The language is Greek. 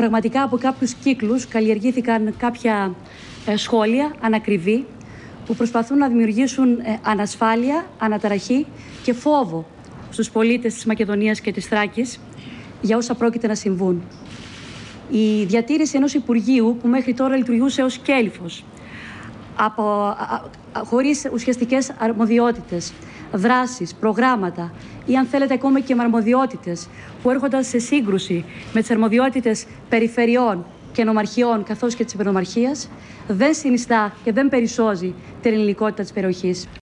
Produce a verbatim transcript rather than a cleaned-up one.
πραγματικά από κάποιους κύκλους καλλιεργήθηκαν κάποια ε, σχόλια ανακριβή που προσπαθούν να δημιουργήσουν ε, ανασφάλεια, αναταραχή και φόβο στους πολίτες της Μακεδονίας και της Θράκης για όσα πρόκειται να συμβούν. Η διατήρηση ενός Υπουργείου που μέχρι τώρα λειτουργούσε ως κέλυφος, από, α, α, χωρίς ουσιαστικές αρμοδιότητες, δράσεις, προγράμματα ή αν θέλετε ακόμα και με αρμοδιότητες που έρχονταν σε σύγκρουση με τις αρμοδιότητες περιφερειών και νομαρχιών καθώς και της υπερνομαρχίας, δεν συνιστά και δεν περισσώζει την ελληνικότητα της περιοχής.